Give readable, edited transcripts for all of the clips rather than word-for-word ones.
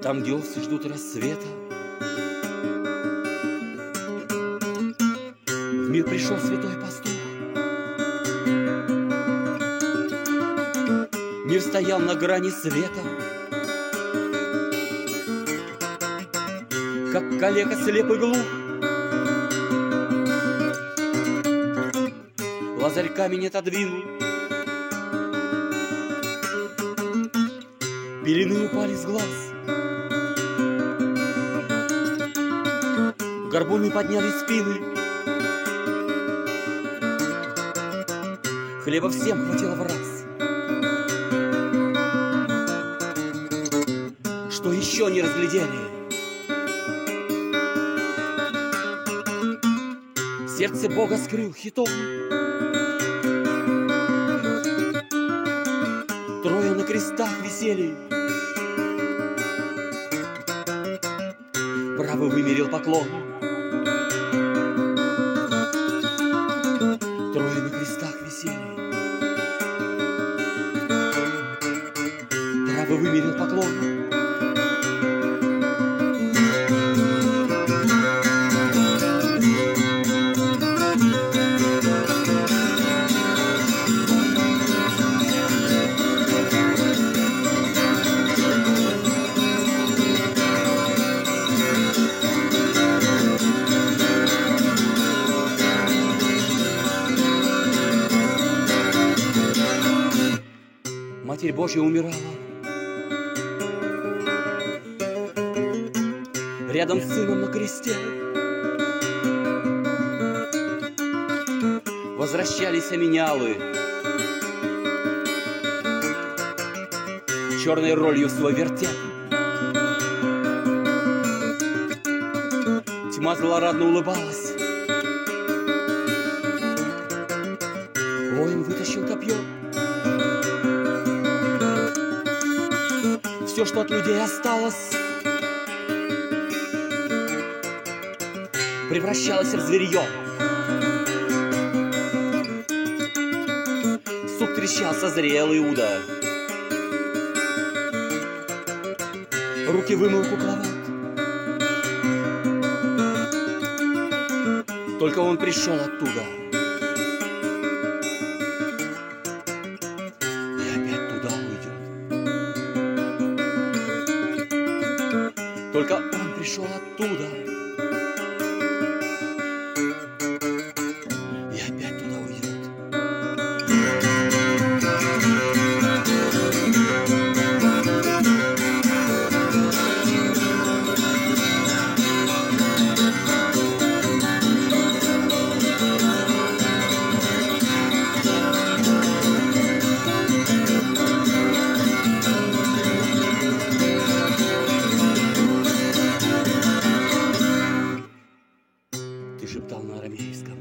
Там, где овцы ждут рассвета, в мир пришел святой пастух. Мир стоял на грани света, как калека слеп и глух. Лазарь камень отодвинул, пелены упали с глаз. Горбуны подняли спины, хлеба всем хватило в раз. Что еще не разглядели? Сердце Бога скрыл хитом. Трое на крестах висели. Правый вымерил поклон. Трое на крестах висели. Правый вымерил поклон. Матерь Божья умирала рядом с сыном на кресте. Возвращались оменялы, черной ролью свой вертеп. Тьма злорадно улыбалась. Воин вытащил копье. Все, что от людей осталось, превращалось в зверье. Сук трещал, созрел Иуда. Руки вымыл кукловод. Только он пришел оттуда. Только он пришел оттуда и опять туда уйдет. Шептал на арамейском.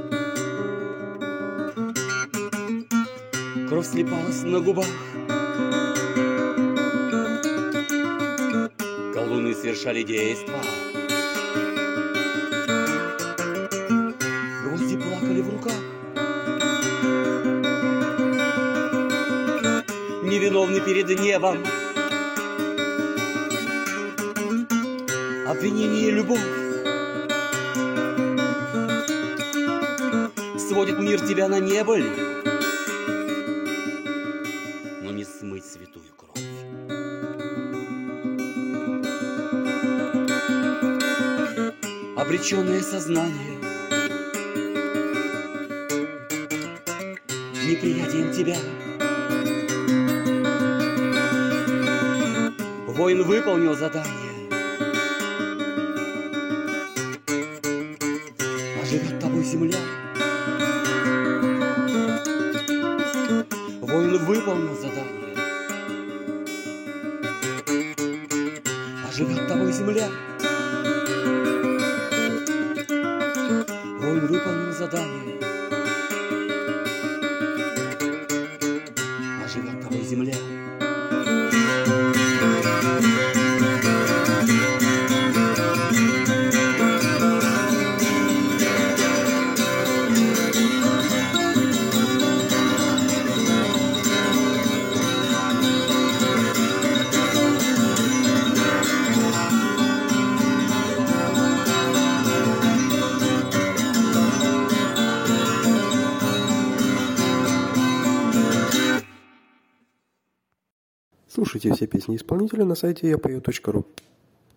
Кровь слипалась на губах. Колдуны совершали действа. Гвозди плакали в руках. Невиновный перед небом. Обвинение и любовь сводит мир тебя на небыль, но не смыть святую кровь. Обреченное сознание неприятием тебя. Воин выполнил задание. Оживет тобой земля. Воин выполнил задание. Оживет тобой земля. Воин выполнил задание. Оживет тобой земля. Слушайте все песни исполнителя на сайте yapою.ru.